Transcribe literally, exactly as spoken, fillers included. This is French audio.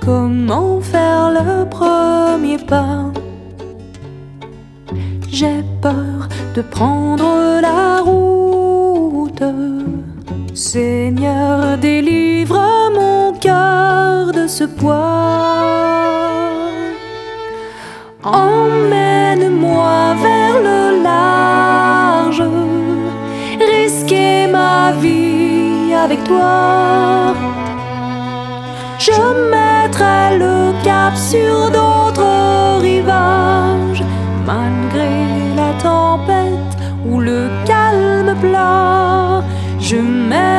comment faire le premier pas. J'ai peur de prendre la route. Seigneur, délivre mon cœur de ce poids. Emmène-moi vers le large, risquer ma vie avec toi. Je mettrai le cap sur d'autres rivages, malgré la tempête ou le calme plat. Je mets